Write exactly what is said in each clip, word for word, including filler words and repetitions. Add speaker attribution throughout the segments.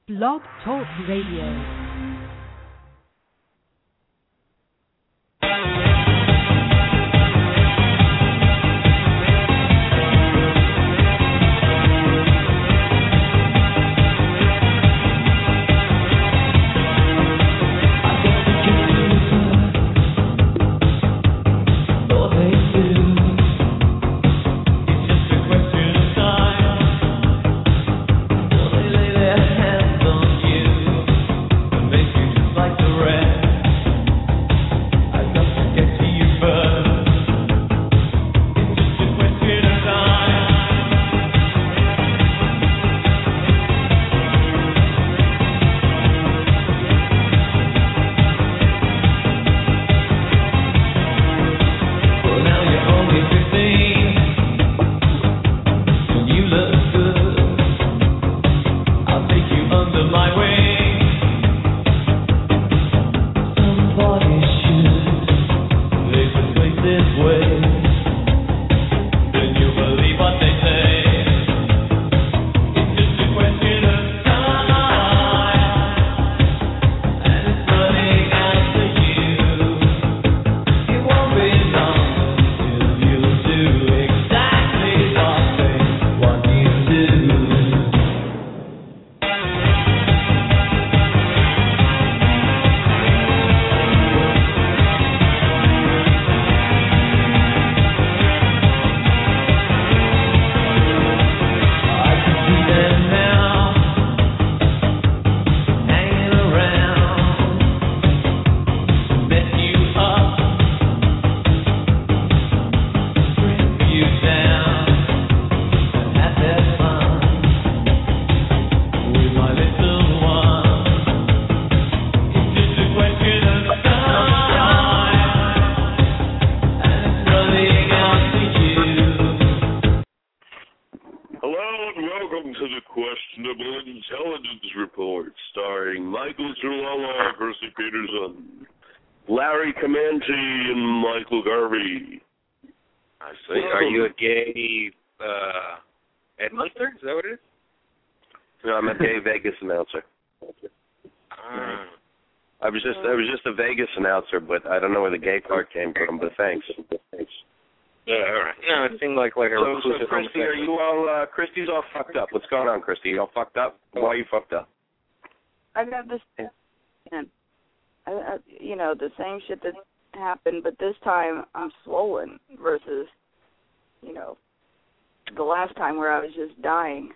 Speaker 1: Blog Talk Radio.
Speaker 2: Announcer, but I don't know where the gay part came from, but thanks.
Speaker 3: Yeah, all right. No, it seemed like like a
Speaker 2: so, so Christy, are you all, uh, Christy's all fucked up. What's going on, Christy? You all fucked up? Why are you fucked up?
Speaker 4: I got this, and I, I, you know, the same shit that happened, but this time I'm swollen versus, you know, the last time where I was just dying.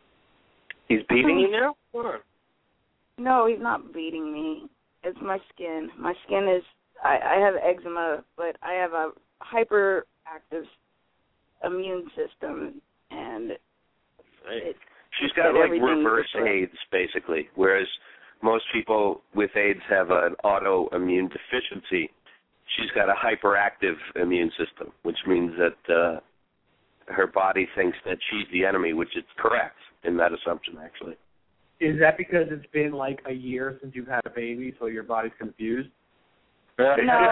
Speaker 3: He's beating you now? What?
Speaker 4: No, he's not beating me. It's my skin. My skin is, I, I have eczema, but I have a hyperactive immune system, and it,
Speaker 2: she's got like reverse AIDS, basically, whereas most people with AIDS have an autoimmune deficiency. She's got a hyperactive immune system, which means that uh, her body thinks that she's the enemy, which is correct in that assumption, actually.
Speaker 5: Is that because it's been like a year since you've had a baby, so your body's confused?
Speaker 4: No.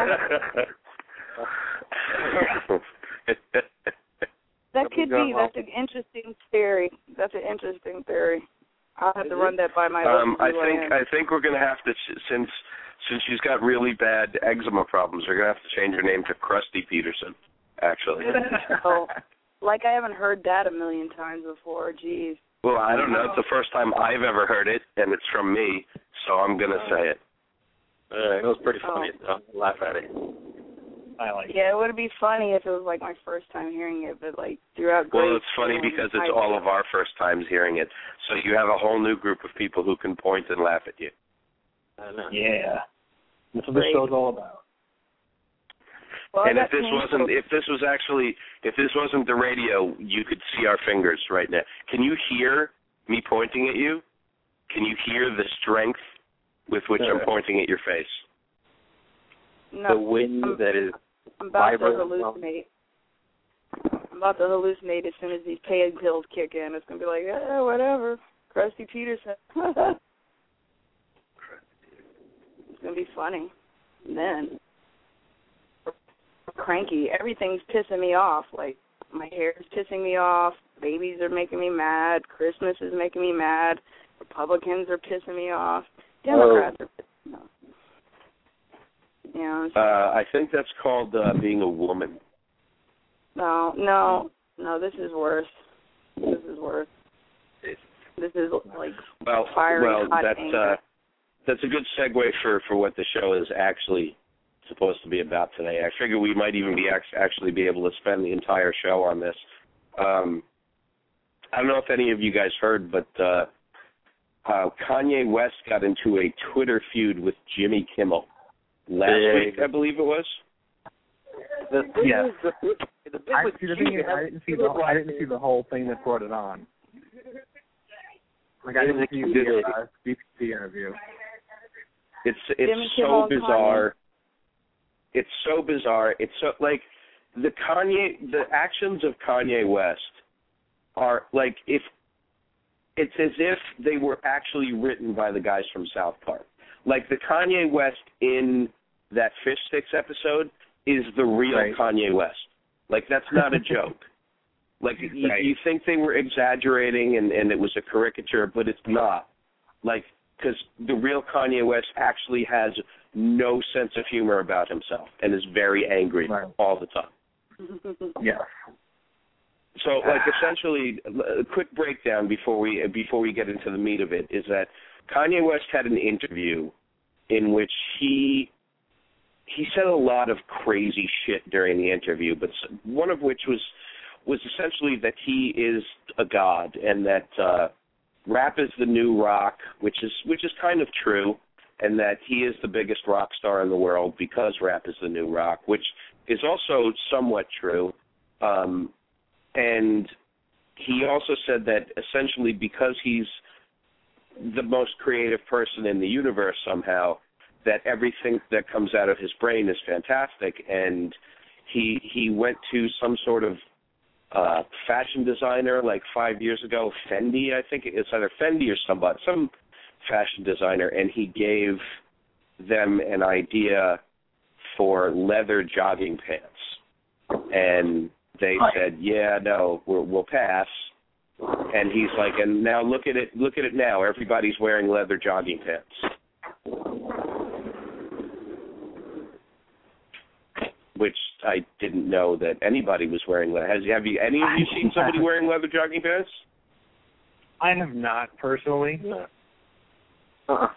Speaker 4: That could be. That's an interesting theory. That's an interesting theory. I'll have to run that by my.
Speaker 2: Um, I think I think we're gonna have to since since she's got really bad eczema problems, we're gonna have to change her name to Krusty Peterson. Actually.
Speaker 4: Oh, like I haven't heard that a million times before. Jeez.
Speaker 2: Well, I don't know. It's the first time I've ever heard it, and it's from me, so I'm going to say it.
Speaker 3: Uh, it was pretty funny. Oh. I'll laugh at it.
Speaker 5: I like
Speaker 4: yeah,
Speaker 5: it.
Speaker 4: it would be funny if it was like my first time hearing it, but like throughout
Speaker 2: Well, it's funny because it's all of our first times hearing it. So you have a whole new group of people who can point and laugh at you.
Speaker 3: I know.
Speaker 5: Yeah. That's what the show's all about.
Speaker 4: Well,
Speaker 2: and if this wasn't, if this was actually, if this wasn't the radio, you could see our fingers right now. Can you hear me pointing at you? Can you hear the strength with which sure. I'm pointing at your face?
Speaker 4: No,
Speaker 3: the wind
Speaker 4: I'm,
Speaker 3: that is
Speaker 4: I'm about
Speaker 3: vibrant.
Speaker 4: to hallucinate. I'm about to hallucinate as soon as these pain pills kick in. It's going to be like, eh, whatever. Krusty Peterson. It's going to be funny. And then, cranky. Everything's pissing me off. Like, my hair is pissing me off. Babies are making me mad. Christmas is making me mad. Republicans are pissing me off. Democrats
Speaker 3: oh.
Speaker 4: are pissing me off. Yeah.
Speaker 2: Uh, I think that's called uh, being a woman.
Speaker 4: No, no, no. This is worse. This is worse. This is like
Speaker 2: well,
Speaker 4: fiery
Speaker 2: well,
Speaker 4: hot
Speaker 2: that's
Speaker 4: anger.
Speaker 2: uh, that's a good segue for, for what the show is actually supposed to be about today. I figure we might even be actually be able to spend the entire show on this. Um, I don't know if any of you guys heard, but uh, uh, Kanye West got into a Twitter feud with Jimmy Kimmel last
Speaker 3: Big.
Speaker 2: week, I believe it was.
Speaker 3: The thing
Speaker 5: Yeah.
Speaker 3: is, the, the thing
Speaker 5: I,
Speaker 3: with
Speaker 5: see, the thing
Speaker 3: Jimmy,
Speaker 5: is, I didn't see the I didn't see the whole thing that brought it on. Like I didn't see the uh, B B C interview.
Speaker 2: It's it's
Speaker 4: Jimmy
Speaker 2: so
Speaker 4: Kimmel and
Speaker 2: bizarre. It's so bizarre. It's so like the Kanye the actions of Kanye West are like if it's as if they were actually written by the guys from South Park. Like the Kanye West in that Fish Sticks episode is the real
Speaker 5: Right.
Speaker 2: Kanye West. Like that's not a joke. Like you,
Speaker 5: Right.
Speaker 2: you think they were exaggerating and, and it was a caricature, but it's not. Like because the real Kanye West actually has no sense of humor about himself and is very angry
Speaker 5: Right.
Speaker 2: all the time.
Speaker 5: Yeah.
Speaker 2: So, like, essentially, a quick breakdown before we before we get into the meat of it is that Kanye West had an interview in which he he said a lot of crazy shit during the interview, but one of which was was essentially that he is a god and that uh, rap is the new rock, which is which is kind of true, and that he is the biggest rock star in the world because rap is the new rock, which is also somewhat true. Um, and he also said that essentially because he's the most creative person in the universe somehow, that everything that comes out of his brain is fantastic, and he he went to some sort of uh, fashion designer like five years ago, Fendi, I think it's either Fendi or somebody, some fashion designer, and he gave them an idea for leather jogging pants, and they said, "Yeah, no, we'll, we'll pass." And he's like, "And now look at it, look at it now. Everybody's wearing leather jogging pants," which I didn't know that anybody was wearing. Has have you any of you seen somebody wearing leather jogging pants?
Speaker 5: I have not personally.
Speaker 3: no. Uh-uh.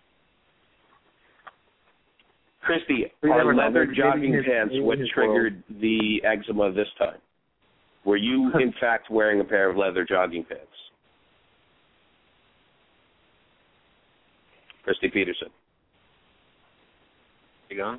Speaker 2: Christy,
Speaker 5: We
Speaker 2: are
Speaker 5: never know.
Speaker 2: leather
Speaker 5: Maybe
Speaker 2: jogging
Speaker 5: his-
Speaker 2: pants
Speaker 5: maybe
Speaker 2: what
Speaker 5: his
Speaker 2: triggered the eczema this time? Were you, in fact, wearing a pair of leather jogging pants? Christy Peterson.
Speaker 3: You gone?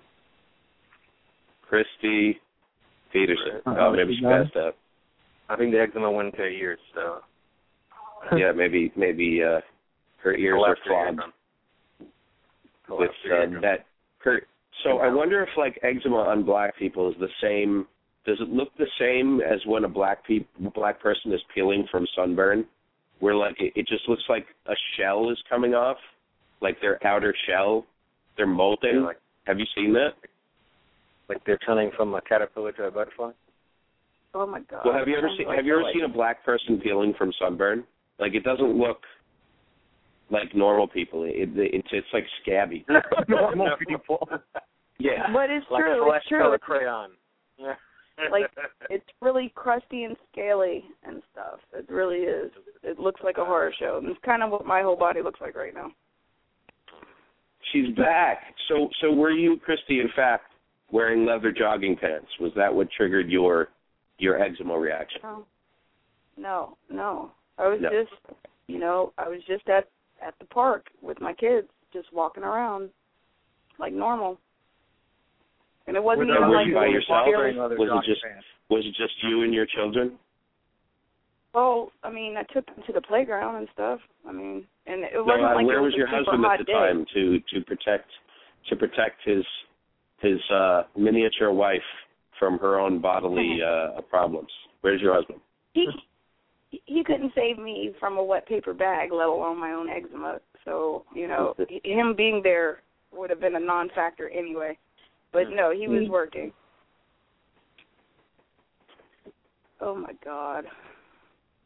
Speaker 2: Christy Peterson.
Speaker 5: Uh-oh,
Speaker 2: Oh, maybe
Speaker 5: she's
Speaker 2: she
Speaker 5: gone?
Speaker 2: passed out.
Speaker 3: I think the eczema went into her ears, so.
Speaker 2: Yeah, maybe maybe uh, her ears are clogged with uh, that. Her, so I wonder if like eczema on black people is the same. Does it look the same as when a black pe- black person is peeling from sunburn, where like it, it just looks like a shell is coming off, like their outer shell, they're molting.
Speaker 3: Yeah, like,
Speaker 2: Have you seen that?
Speaker 3: like they're turning from a caterpillar to a butterfly?
Speaker 4: Oh my God.
Speaker 2: Well, have you ever
Speaker 4: Sounds
Speaker 2: seen
Speaker 4: like
Speaker 2: Have you ever
Speaker 4: like,
Speaker 2: seen a black person peeling from sunburn? Like it doesn't look like normal people. It, it it's it's like scabby.
Speaker 5: Normal people.
Speaker 2: Yeah.
Speaker 4: But it's
Speaker 3: Like
Speaker 4: true.
Speaker 3: a flesh
Speaker 4: It's true.
Speaker 3: color
Speaker 4: It's,
Speaker 3: crayon. Yeah.
Speaker 4: like it's really crusty and scaly and stuff. It really is. It looks like a horror show. And it's kind of what my whole body looks like right now.
Speaker 2: She's back. So so were you, Christy, in fact, wearing leather jogging pants? Was that what triggered your your eczema reaction?
Speaker 4: No, no, no. I was
Speaker 2: No.
Speaker 4: just, you know, I was just at at the park with my kids, just walking around like normal. And it wasn't
Speaker 5: Were
Speaker 4: even
Speaker 2: were
Speaker 4: like
Speaker 2: you by
Speaker 4: it was
Speaker 2: yourself?
Speaker 4: really-
Speaker 5: Leather
Speaker 2: Was it
Speaker 5: jogging
Speaker 2: just
Speaker 5: pants.
Speaker 2: was it just you and your children?
Speaker 4: Well, I mean, I took them to the playground and stuff. I mean, and it
Speaker 2: No,
Speaker 4: wasn't
Speaker 2: uh,
Speaker 4: like
Speaker 2: where
Speaker 4: it was,
Speaker 2: was your
Speaker 4: a super
Speaker 2: husband
Speaker 4: hot
Speaker 2: at the
Speaker 4: day.
Speaker 2: time to to protect to protect his his uh, miniature wife from her own bodily uh, problems? Where's your husband?
Speaker 4: He he couldn't save me from a wet paper bag, let alone my own eczema. So, you know, him being there would have been a non-factor anyway. But no, he was working. Oh my God.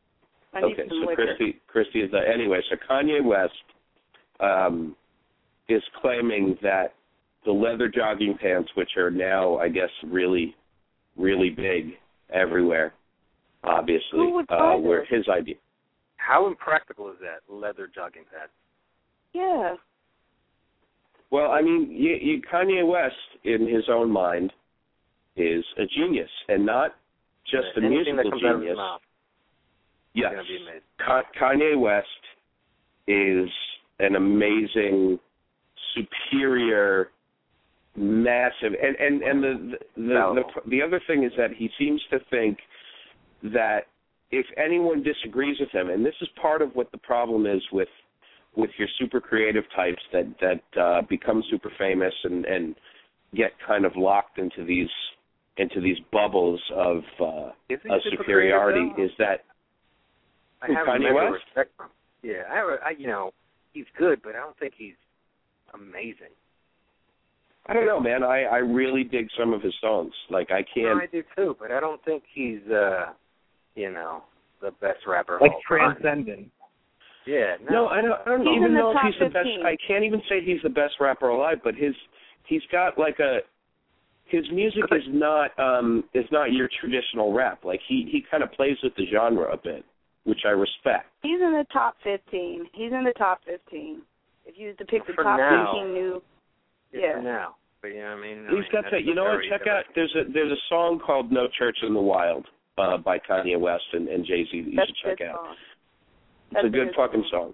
Speaker 4: I need
Speaker 2: okay,
Speaker 4: some
Speaker 2: so
Speaker 4: liquor.
Speaker 2: Christy, Christy is the, anyway. So Kanye West um, is claiming that the leather jogging pants, which are now, I guess, really, really big everywhere, obviously,
Speaker 4: Who would
Speaker 2: uh,
Speaker 4: buy
Speaker 2: were
Speaker 4: those?
Speaker 2: his idea.
Speaker 3: How impractical is that, leather jogging pants?
Speaker 4: Yeah.
Speaker 2: Well, I mean, you, you, Kanye West, in his own mind, is a genius, and not just a
Speaker 3: Anything that
Speaker 2: musical
Speaker 3: comes out of his
Speaker 2: genius.
Speaker 3: mouth
Speaker 2: Yes,
Speaker 3: is going to be amazing.
Speaker 2: Ka- Kanye West is an amazing, superior, massive, and and and the the the, the the other thing is that he seems to think that if anyone disagrees with him, and this is part of what the problem is with with your super creative types that that uh, become super famous and and get kind of locked into these into these bubbles of uh, of superiority, is that
Speaker 3: I
Speaker 2: who,
Speaker 3: have
Speaker 2: Kanye
Speaker 3: a
Speaker 2: West?
Speaker 3: respect for him. Yeah, I, have a, I, you know, he's good, but I don't think he's amazing.
Speaker 2: I don't know, man. I, I really dig some of his songs. Like, I can't...
Speaker 3: No, I do too, but I don't think he's, uh, you know, the best rapper of
Speaker 5: Like
Speaker 3: all time.
Speaker 5: transcendent.
Speaker 3: Yeah, no.
Speaker 2: No, I don't, I don't
Speaker 4: He's
Speaker 2: even
Speaker 4: in the
Speaker 2: know if
Speaker 4: top
Speaker 2: he's the best...
Speaker 4: fifteen.
Speaker 2: I can't even say he's the best rapper alive, but his he's got, like, a... His music is not um is not your traditional rap. Like, he, he kind of plays with the genre a bit, which I respect.
Speaker 4: He's in the top fifteen. He's in the top fifteen. If you was to pick the
Speaker 3: For
Speaker 4: top
Speaker 3: now.
Speaker 4: fifteen new,
Speaker 3: Yeah,
Speaker 4: yeah.
Speaker 3: for now. But, you know what I mean? I
Speaker 2: He's
Speaker 3: mean,
Speaker 2: got
Speaker 3: that's
Speaker 2: that. You know what?
Speaker 3: very
Speaker 2: Check
Speaker 3: different.
Speaker 2: out. There's a there's a song called "No Church in the Wild" uh, by Kanye West and, and Jay Z that you
Speaker 4: That's
Speaker 2: should
Speaker 4: a
Speaker 2: check
Speaker 4: good
Speaker 2: out.
Speaker 4: song.
Speaker 2: It's
Speaker 4: That's
Speaker 2: a good fucking song.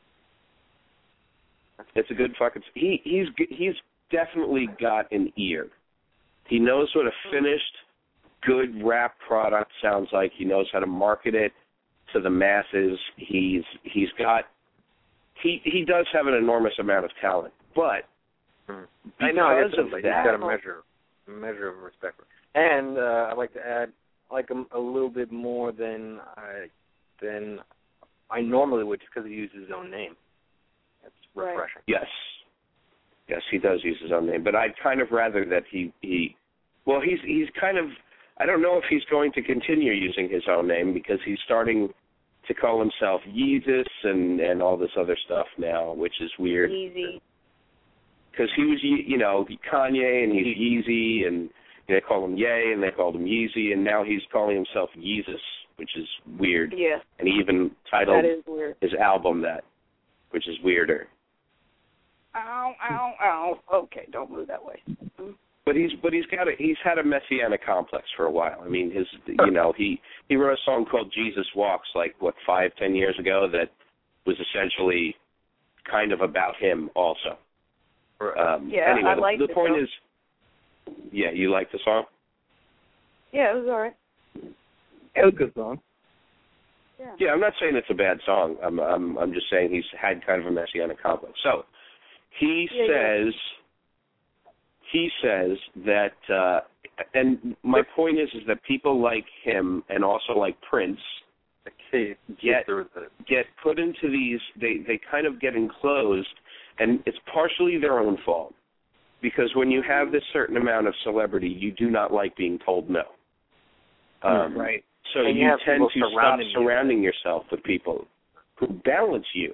Speaker 2: It's a good fucking. He he's he's definitely got an ear. He knows what a finished, good rap product sounds like. He knows how to market it to the masses. He's he's got. He he does have an enormous amount of talent, but
Speaker 3: Hmm.
Speaker 2: because
Speaker 3: I know, I guess
Speaker 2: of
Speaker 3: he's
Speaker 2: that,
Speaker 3: got a measure, a measure of respect for. And uh, I'd like to add, I like him a little bit more than I than I normally would, just because he uses his own name. That's
Speaker 4: Right.
Speaker 3: refreshing.
Speaker 2: yes, yes, he does use his own name, but I'd kind of rather that he he. Well, he's he's kind of. I don't know if he's going to continue using his own name because he's starting to call himself Yeezus and and all this other stuff now, which is weird.
Speaker 4: Easy.
Speaker 2: Because he was, Ye- you know, Kanye and he's Yeezy, and they call him Ye and they called him Yeezy, and now he's calling himself Yeezus, which is weird.
Speaker 4: Yeah.
Speaker 2: And he even titled
Speaker 4: That is weird.
Speaker 2: his album that, which is weirder.
Speaker 4: Ow, ow, ow. Okay, don't move that way.
Speaker 2: But he's but he's got a, he's had a messianic complex for a while. I mean, his you know he he wrote a song called Jesus Walks like what five ten years ago that was essentially kind of about him also. Um,
Speaker 4: Yeah,
Speaker 2: anyway,
Speaker 4: I
Speaker 2: the,
Speaker 4: like
Speaker 2: the
Speaker 4: the
Speaker 2: point
Speaker 4: song.
Speaker 2: is, yeah, you like the song?
Speaker 4: Yeah, it was all right.
Speaker 5: It was a good song.
Speaker 4: Yeah.
Speaker 2: Yeah, I'm not saying it's a bad song. I'm I'm I'm just saying he's had kind of a messianic complex. So he
Speaker 4: Yeah, yeah.
Speaker 2: says he says that, uh, and my point is is that people like him and also like Prince
Speaker 3: Okay.
Speaker 2: get
Speaker 3: There was a,
Speaker 2: get put into these. They they kind of get enclosed, and it's partially their own fault because when you have this certain amount of celebrity, you do not like being told no. Um,
Speaker 5: Right.
Speaker 2: So
Speaker 3: And you
Speaker 2: you
Speaker 3: have
Speaker 2: tend
Speaker 3: people
Speaker 2: to stop
Speaker 3: surrounding you.
Speaker 2: surrounding yourself with people who balance you.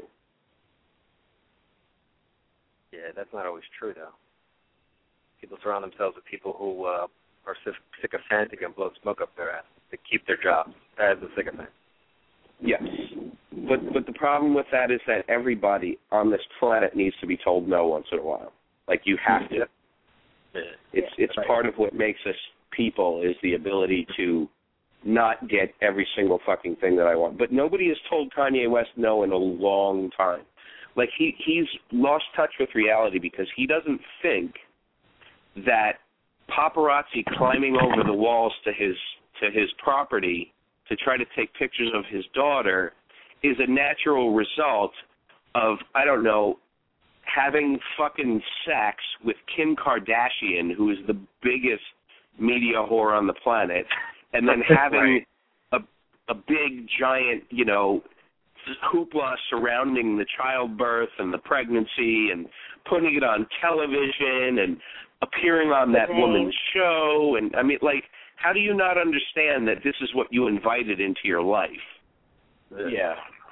Speaker 3: yeah, that's not always true though. People surround themselves with people who uh, are sy- sycophantic and blow smoke up their ass to keep their jobs as a sycophant.
Speaker 2: Yes. But but the problem with that is that everybody on this planet needs to be told no once in a while. Like you have to.
Speaker 3: Yeah.
Speaker 2: It's it's
Speaker 5: Right.
Speaker 2: part of what makes us people is the ability to not get every single fucking thing that I want. But nobody has told Kanye West no in a long time. Like he he's lost touch with reality because he doesn't think that paparazzi climbing over the walls to his to his property to try to take pictures of his daughter is a natural result of, I don't know, having fucking sex with Kim Kardashian, who is the biggest media whore on the planet, and then having
Speaker 3: Right.
Speaker 2: a a big, giant, you know, hoopla surrounding the childbirth and the pregnancy and putting it on television and appearing on that
Speaker 4: Dang.
Speaker 2: woman's show. And, I mean, like, how do you not understand that this is what you invited into your life? Yeah.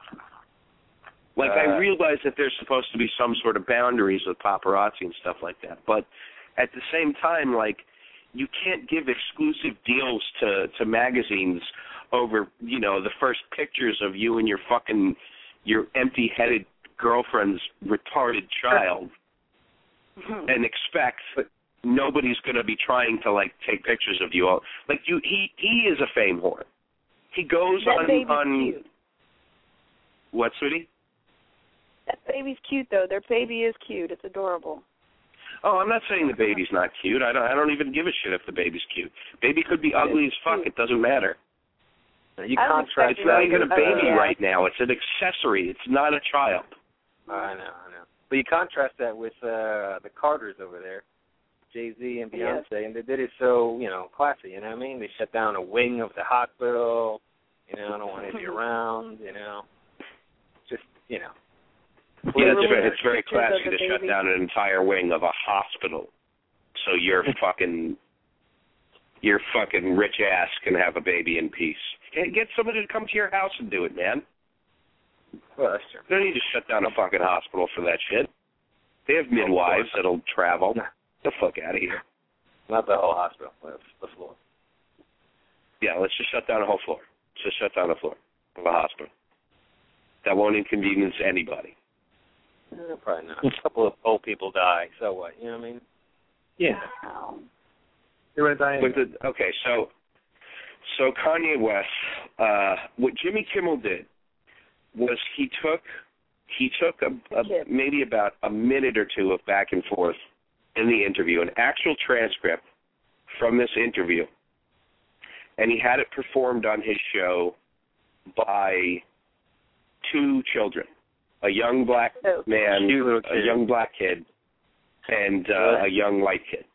Speaker 2: Like,
Speaker 3: uh,
Speaker 2: I realize that there's supposed to be some sort of boundaries with paparazzi and stuff like that, but at the same time, like, you can't give exclusive deals to, to magazines over, you know, the first pictures of you and your fucking, your empty-headed girlfriend's retarded child and expect nobody's going to be trying to, like, take pictures of you. Like, you, he, he is a fame whore. He goes
Speaker 4: that
Speaker 2: on...
Speaker 4: baby's
Speaker 2: on
Speaker 4: cute.
Speaker 2: What, sweetie?
Speaker 4: That baby's cute, though. Their baby is cute. It's adorable.
Speaker 2: Oh, I'm not saying the baby's not cute. I don't. I don't even give a shit if the baby's cute. Baby could be ugly as fuck. It doesn't matter.
Speaker 3: You
Speaker 4: I don't
Speaker 3: contrast.
Speaker 2: It's not even a baby
Speaker 4: uh,
Speaker 2: right now. It's an accessory. It's not a child.
Speaker 3: I know, I know. But you contrast that with uh, the Carters over there, Jay-Z and Beyonce,
Speaker 4: yes.
Speaker 3: and they did it so, you know, classy. You know what I mean? They shut down a wing of the hospital. You know, I don't want to be around. You know, just you know.
Speaker 2: Yeah, it's very, it's very classy to shut down an entire wing of a hospital, so your fucking your fucking rich ass can have a baby in peace. Get somebody to come to your house and do it, man.
Speaker 3: Well, that's true.
Speaker 2: You don't need to shut down a fucking hospital for that shit. They have midwives that'll travel.
Speaker 3: No.
Speaker 2: Get the fuck out of here.
Speaker 3: Not the whole hospital. That's the floor.
Speaker 2: Yeah, let's just shut down a whole floor. Let's just shut down a floor of a hospital. That won't inconvenience anybody.
Speaker 3: No, probably not. A couple of old people die, so what? You know what I mean?
Speaker 5: Yeah.
Speaker 4: Wow.
Speaker 5: You're going to die.
Speaker 2: But the, okay, so so Kanye West, uh, what Jimmy Kimmel did was he took he took a, a, maybe about a minute or two of back and forth in the interview, an actual transcript from this interview, and he had it performed on his show by two children, a young black man, a young black kid, and uh, a young white kid.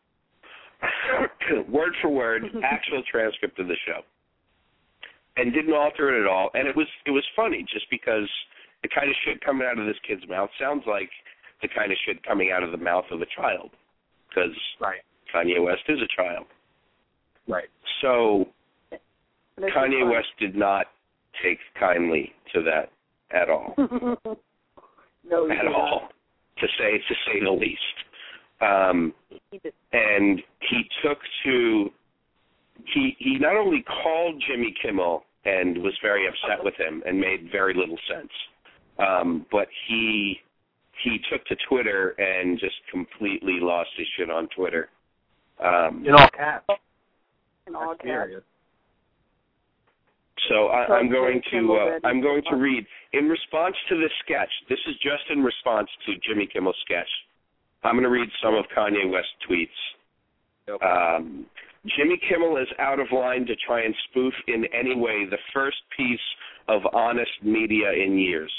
Speaker 2: Word for word, actual transcript of the show, and didn't alter it at all. And it was it was funny just because the kind of shit coming out of this kid's mouth sounds like the kind of shit coming out of the mouth of a child, because
Speaker 5: right.
Speaker 2: Kanye West is a child.
Speaker 5: Right.
Speaker 2: So
Speaker 4: That's
Speaker 2: Kanye West did not take kindly to that at all.
Speaker 4: no,
Speaker 2: at all, to say to say the least. Um, and he took to he he not only called Jimmy Kimmel and was very upset with him and made very little sense, um, but he he took to Twitter and just completely lost his shit on Twitter. Um,
Speaker 5: in all caps.
Speaker 4: In all caps.
Speaker 2: So I, I'm going to uh, I'm going to read in response to this sketch. This is just in response to Jimmy Kimmel's sketch. I'm going to read some of Kanye West's tweets. Um, Jimmy Kimmel is out of line to try and spoof in any way the first piece of honest media in years.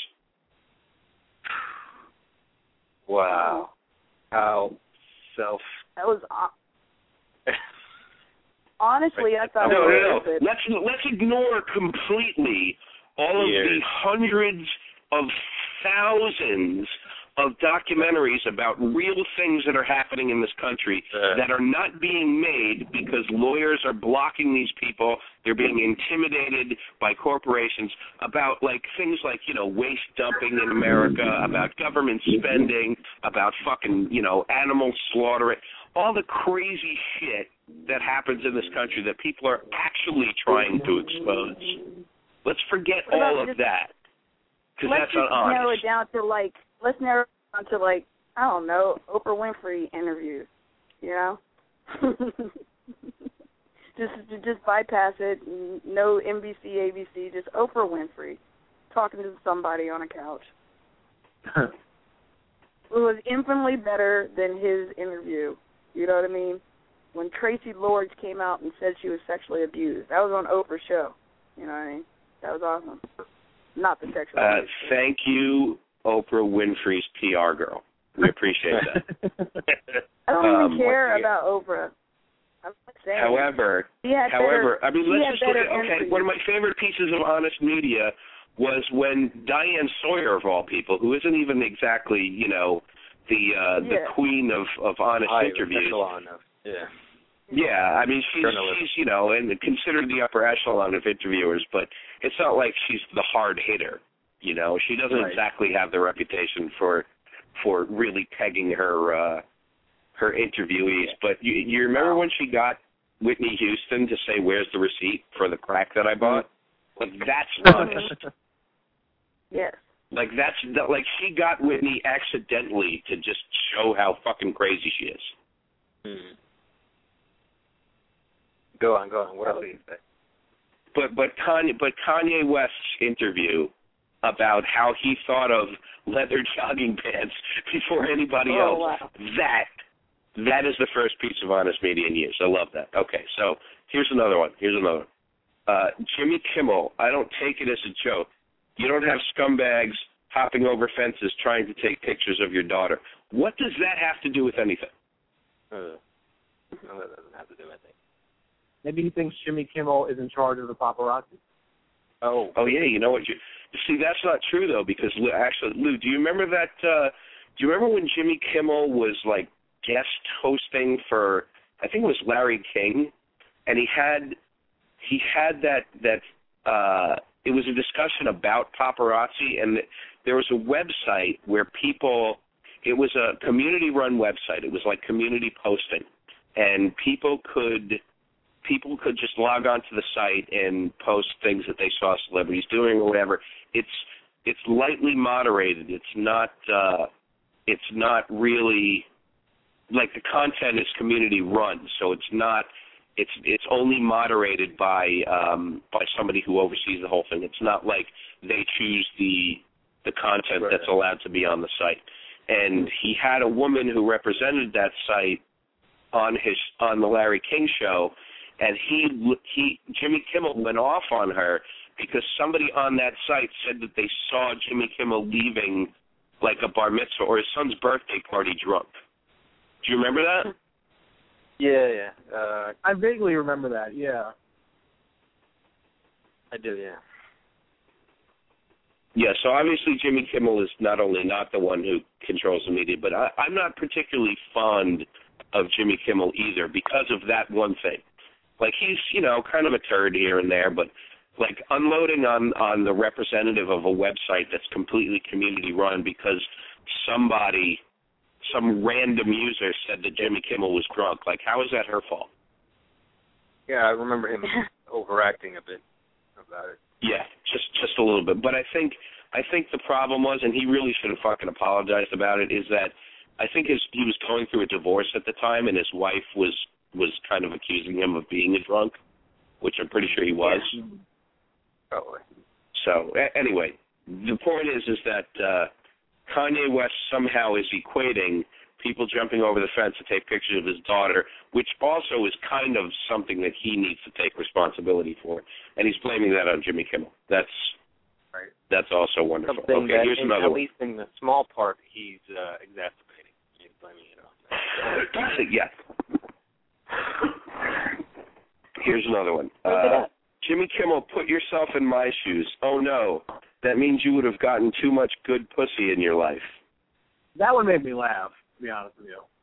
Speaker 3: Wow. How self...
Speaker 4: That was... Uh, honestly, I thought...
Speaker 2: No,
Speaker 4: it
Speaker 2: no,
Speaker 4: was
Speaker 2: no.
Speaker 4: it.
Speaker 2: Let's, let's ignore completely all of
Speaker 3: Years.
Speaker 2: the hundreds of thousands of documentaries about real things that are happening in this country
Speaker 3: uh,
Speaker 2: that are not being made because lawyers are blocking these people. They're being intimidated by corporations about, like, things like, you know, waste dumping in America, about government spending, about fucking, you know, animal slaughtering, all the crazy shit that happens in this country that people are actually trying to expose. Let's forget all of that, because
Speaker 4: Let's
Speaker 2: that's
Speaker 4: just
Speaker 2: not honest.
Speaker 4: narrow it down to, like, let's narrow it down to, like, I don't know, Oprah Winfrey interviews, you know? just just bypass it, no N B C, A B C, just Oprah Winfrey talking to somebody on a couch. It was infinitely better than his interview, you know what I mean? When Tracy Lords came out and said she was sexually abused. That was on Oprah's show, you know what I mean? That was awesome. Not the sexual
Speaker 2: Uh,
Speaker 4: abuse.
Speaker 2: thank you, Oprah Winfrey's P R girl. We appreciate that.
Speaker 4: I don't
Speaker 2: um,
Speaker 4: even care about Oprah. I'm not saying.
Speaker 2: However,
Speaker 4: He had
Speaker 2: however,
Speaker 4: better,
Speaker 2: I mean,
Speaker 4: he
Speaker 2: let's
Speaker 4: had
Speaker 2: just look
Speaker 4: better
Speaker 2: at, okay,
Speaker 4: entries.
Speaker 2: one of my favorite pieces of honest media was when Diane Sawyer, of all people, who isn't even exactly, you know, the uh, the
Speaker 4: Yeah.
Speaker 2: queen of, of honest
Speaker 3: I
Speaker 2: interviews,
Speaker 3: echelon of, yeah.
Speaker 2: Yeah, I mean, she's, she's, you know, and considered the upper echelon of interviewers, but it's not like she's the hard hitter, you know. She doesn't right. exactly have the reputation for for really pegging her uh, her interviewees. But you, you remember when she got Whitney Houston to say, "Where's the receipt for the crack that I bought?" Like, that's honest.
Speaker 4: Yes.
Speaker 2: Like, that's, like, she got Whitney accidentally to just show how fucking crazy she is.
Speaker 3: Hmm. Go on, go on. What else do you say?
Speaker 2: But but Kanye but Kanye West's interview about how he thought of leather jogging pants before anybody
Speaker 4: oh,
Speaker 2: else.
Speaker 4: Wow.
Speaker 2: That that is the first piece of honest media in years. I love that. Okay, so here's another one. Here's another one. Uh, Jimmy Kimmel. I don't take it as a joke. You don't have scumbags hopping over fences trying to take pictures of your daughter. What does that have to do with anything?
Speaker 3: Uh, no, that doesn't have to do with anything.
Speaker 5: Maybe he thinks Jimmy Kimmel is in charge of the paparazzi.
Speaker 2: Oh, oh yeah. You know what? You see, that's not true though, because actually, Lou, do you remember that? Uh, do you remember when Jimmy Kimmel was like guest hosting for? I think it was Larry King, and he had he had that that. Uh, it was a discussion about paparazzi, and there was a website where people. It was a community-run website. It was like community posting, and people could. People could just log on to the site and post things that they saw celebrities doing or whatever. It's it's lightly moderated. It's not uh, it's not really like the content is community run, so it's not it's it's only moderated by um, by somebody who oversees the whole thing. It's not like they choose the the content that's allowed to be on the site. And he had a woman who represented that site on his on the Larry King show. And he, he, Jimmy Kimmel went off on her because somebody on that site said that they saw Jimmy Kimmel leaving like a bar mitzvah or his son's birthday party drunk. Do you remember that?
Speaker 3: Yeah, yeah. Uh,
Speaker 5: I vaguely remember that, yeah.
Speaker 3: I do, yeah.
Speaker 2: Yeah, so obviously Jimmy Kimmel is not only not the one who controls the media, but I, I'm not particularly fond of Jimmy Kimmel either because of that one thing. Like, he's, you know, kind of a turd here and there, but, like, unloading on, on the representative of a website that's completely community-run because somebody, some random user said that Jimmy Kimmel was drunk. Like, how is that her fault?
Speaker 3: Yeah, I remember him overacting a bit about it.
Speaker 2: Yeah, just just a little bit. But I think I think the problem was, and he really should have fucking apologized about it, is that I think his he was going through a divorce at the time, and his wife was was kind of accusing him of being a drunk, which I'm pretty sure he was.
Speaker 3: Yeah. Probably.
Speaker 2: So a- anyway, the point is is that uh, Kanye West somehow is equating people jumping over the fence to take pictures of his daughter, which also is kind of something that he needs to take responsibility for, and he's blaming that on Jimmy Kimmel. That's right. That's also wonderful.
Speaker 3: Something
Speaker 2: okay,
Speaker 3: that
Speaker 2: here's
Speaker 3: in,
Speaker 2: another
Speaker 3: at
Speaker 2: one.
Speaker 3: least in the small part, he's uh, exacerbating. He's blaming it on that.
Speaker 2: Yeah. Here's another one. Uh, Jimmy Kimmel, put yourself in my shoes. Oh, no. That means you would have gotten too much good pussy in your life.
Speaker 5: That one made me laugh, to be honest with you.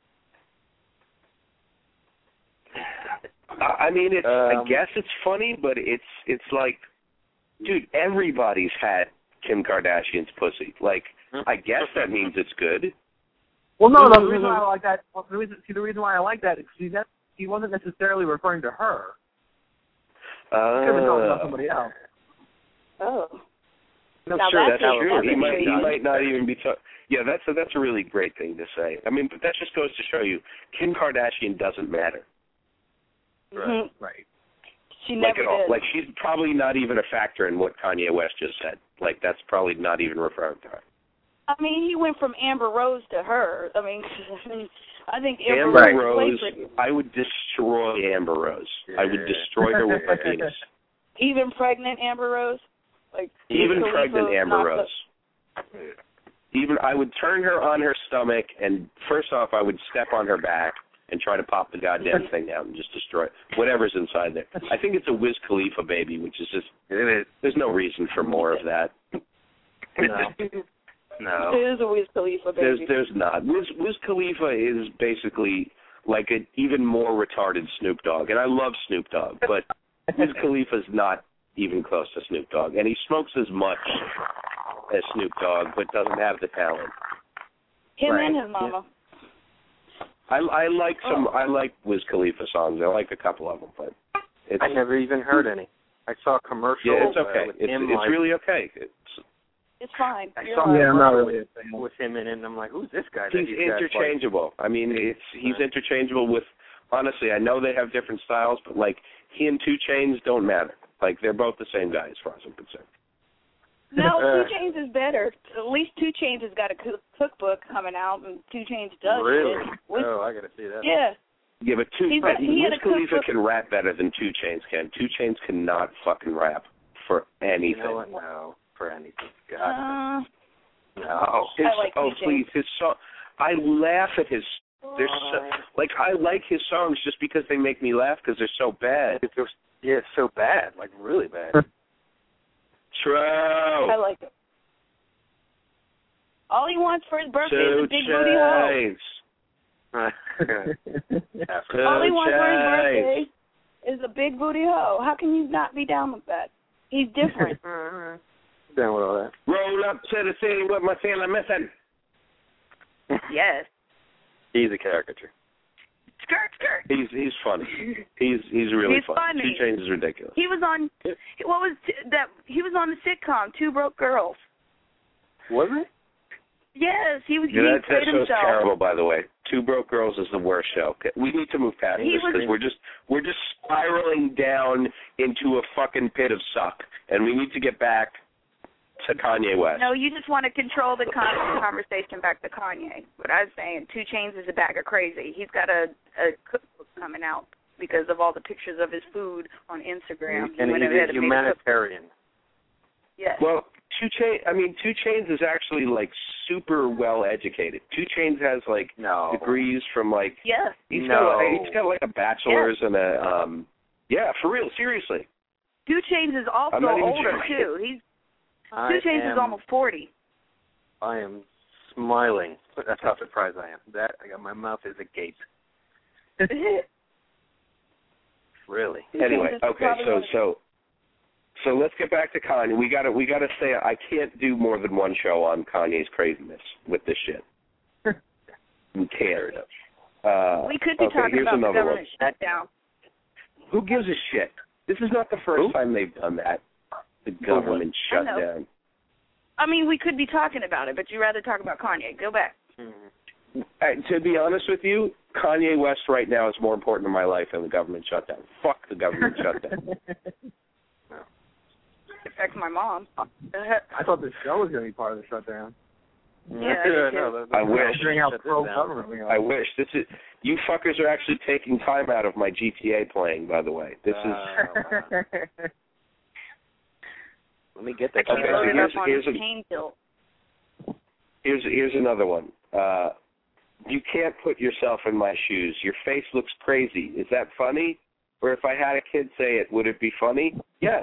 Speaker 2: I mean, it's,
Speaker 3: um,
Speaker 2: I guess it's funny, but it's it's like, dude, everybody's had Kim Kardashian's pussy. Like, I guess that means it's good.
Speaker 5: Well, no, no, the reason why I like that, well, the reason, see, the reason why I like that is he, that, he wasn't necessarily referring to her.
Speaker 2: Uh,
Speaker 5: He could have been talking about somebody else.
Speaker 4: Oh.
Speaker 2: No,
Speaker 4: Now
Speaker 2: sure,
Speaker 4: that's
Speaker 2: that's true.
Speaker 4: that's
Speaker 2: He might, he
Speaker 4: intriguing.
Speaker 2: might not even be talking. Yeah, that's a, that's a really great thing to say. I mean, but that just goes to show you, Kim Kardashian doesn't matter.
Speaker 4: Mm-hmm.
Speaker 5: Right.
Speaker 4: She
Speaker 2: Like
Speaker 4: never
Speaker 2: at all.
Speaker 4: did.
Speaker 2: Like, she's probably not even a factor in what Kanye West just said. Like, that's probably not even referring to her.
Speaker 4: I mean, he went from Amber Rose to her. I mean, I think Amber,
Speaker 2: Amber
Speaker 4: Rose,
Speaker 2: Rose, I would destroy Amber Rose. I would destroy her with my penis.
Speaker 4: even pregnant Amber Rose, like
Speaker 2: Even
Speaker 4: Khalifa
Speaker 2: pregnant Amber
Speaker 4: knocked
Speaker 2: Rose.
Speaker 4: up-
Speaker 2: Even I would turn her on her stomach, and first off, I would step on her back and try to pop the goddamn thing out and just destroy it. Whatever's inside there. I think it's a Wiz Khalifa baby, which is just, there's no reason for more of that.
Speaker 5: No.
Speaker 3: No.
Speaker 4: It is a Wiz Khalifa baby.
Speaker 2: There's there's not. Wiz, Wiz Khalifa is basically like an even more retarded Snoop Dogg. And I love Snoop Dogg, but Wiz Khalifa's not even close to Snoop Dogg. And he smokes as much as Snoop Dogg, but doesn't have the talent.
Speaker 4: Him
Speaker 5: Right.
Speaker 4: and his mama.
Speaker 2: I, I like some. I like Wiz Khalifa songs. I like a couple of them, but it's,
Speaker 3: I never even heard any. I saw a commercial.
Speaker 2: yeah, it's okay.
Speaker 3: Uh, with
Speaker 2: it's
Speaker 3: him,
Speaker 2: it's
Speaker 3: like,
Speaker 2: really okay. It's
Speaker 4: It's fine.
Speaker 3: I
Speaker 4: You're
Speaker 3: saw
Speaker 4: all
Speaker 5: Yeah,
Speaker 4: right.
Speaker 5: I'm not really a fan.
Speaker 3: with him in it, and I'm like, who's this guy? that
Speaker 2: he's
Speaker 3: these guys like?
Speaker 2: interchangeable. I mean, it's he's
Speaker 3: Right.
Speaker 2: interchangeable with. Honestly, I know they have different styles, but like he and two Chainz don't matter. Like they're both the same guy as far as I'm concerned.
Speaker 4: No,
Speaker 3: Uh,
Speaker 4: two Chainz is better. At least two Chainz has got a cook- cookbook coming out, and two Chainz does
Speaker 3: Really?
Speaker 4: it. With,
Speaker 3: Oh, I got to see that.
Speaker 4: yeah.
Speaker 2: Yeah, but two
Speaker 4: He's got- he had
Speaker 2: Wiz
Speaker 4: a
Speaker 2: Khalifa
Speaker 4: cookbook-
Speaker 2: can rap better than two Chainz can. Two Chainz cannot fucking rap for anything.
Speaker 3: You know what? No, for anything. God.
Speaker 4: Uh,
Speaker 3: no.
Speaker 2: His,
Speaker 4: I like
Speaker 2: oh
Speaker 4: two Chainz.
Speaker 2: please, his song. I laugh at his. They're so, like I like his songs just because they make me laugh because they're so bad.
Speaker 3: It's just, yeah, it's so bad, like really bad.
Speaker 2: True.
Speaker 4: I like it. All he wants for his birthday
Speaker 2: Two
Speaker 4: is a big booty hoe.
Speaker 2: Chainz. Two
Speaker 4: All he wants for his
Speaker 2: Chainz.
Speaker 4: birthday is a big booty hoe. How can you not be down with that? He's different.
Speaker 3: Down with all that.
Speaker 2: Roll up to the city with my feeling missing.
Speaker 4: Yes.
Speaker 3: He's a caricature.
Speaker 4: Skirt, skirt.
Speaker 2: He's he's funny. He's he's really
Speaker 4: He's
Speaker 2: funny.
Speaker 4: funny.
Speaker 2: Two Chainz is ridiculous.
Speaker 4: He was on. What was t- that? He was on the sitcom Two Broke Girls.
Speaker 3: Was it?
Speaker 4: Yes, he was.
Speaker 2: Yeah,
Speaker 4: he
Speaker 2: that, that
Speaker 4: played
Speaker 2: show's
Speaker 4: himself.
Speaker 2: terrible, by the way. Two Broke Girls is the worst show. Okay, we need to move past
Speaker 4: He
Speaker 2: this
Speaker 4: was-
Speaker 2: because we're just we're just spiraling down into a fucking pit of suck, and we need to get back to Kanye West.
Speaker 4: No, you just want to control the con- conversation back to Kanye. But I was saying, two Chainz is a bag of crazy. He's got a, a cookbook coming out because of all the pictures of his food on Instagram.
Speaker 3: And
Speaker 4: He went
Speaker 3: he's
Speaker 4: ahead
Speaker 3: a
Speaker 4: and made a cookbook.
Speaker 3: humanitarian.
Speaker 4: Yes.
Speaker 2: Well, Two Chainz. I mean, Two Chainz is actually like super well educated. Two Chainz has like
Speaker 3: No.
Speaker 2: degrees from like
Speaker 4: Yes.
Speaker 2: he's
Speaker 3: No.
Speaker 2: got he's got like a bachelor's and a um yeah for real seriously.
Speaker 4: Two Chainz is also
Speaker 2: I'm not even
Speaker 4: older
Speaker 2: joking.
Speaker 4: too. He's
Speaker 3: I
Speaker 4: Two Chainz
Speaker 3: am,
Speaker 4: is almost forty.
Speaker 3: I am smiling. That's how surprised I am. That I got my mouth is agape. Really.
Speaker 2: Anyway,
Speaker 4: Chainz is
Speaker 2: okay,
Speaker 4: probably
Speaker 2: so
Speaker 4: one of-
Speaker 2: so so let's get back to Kanye. We gotta we gotta say I can't do more than one show on Kanye's craziness with this shit. We can't. Uh,
Speaker 4: we could be
Speaker 2: okay,
Speaker 4: talking
Speaker 2: here's
Speaker 4: about the
Speaker 2: another
Speaker 4: government
Speaker 2: one.
Speaker 4: shutdown.
Speaker 2: Who gives a shit? This is not the first
Speaker 3: Who?
Speaker 2: time they've done that. The government
Speaker 4: I know.
Speaker 2: shutdown.
Speaker 4: I mean, we could be talking about it, but you'd rather talk about Kanye. Go back.
Speaker 3: Mm-hmm.
Speaker 2: Uh, to be honest with you, Kanye West right now is more important in my life than the government shutdown. Fuck the government shutdown.
Speaker 4: It affects my mom.
Speaker 5: I thought this show was going to be part of the shutdown.
Speaker 4: Yeah, I did
Speaker 3: no,
Speaker 4: too.
Speaker 3: the, the
Speaker 2: I wish.
Speaker 5: Considering how
Speaker 3: shut this
Speaker 5: pro-government
Speaker 3: down.
Speaker 5: we are.
Speaker 2: I wish. This is you fuckers are actually taking time out of my G T A playing, by the way. This is
Speaker 3: Uh, wow. Let me get
Speaker 4: I
Speaker 3: that.
Speaker 4: keep
Speaker 2: Okay, so
Speaker 4: loading
Speaker 2: here's-
Speaker 4: up on
Speaker 2: here's a-
Speaker 4: pain pills.
Speaker 2: here's here's another one. Uh, you can't put yourself in my shoes. Your face looks crazy. Is that funny? Or if I had a kid say it, would it be funny? Yes.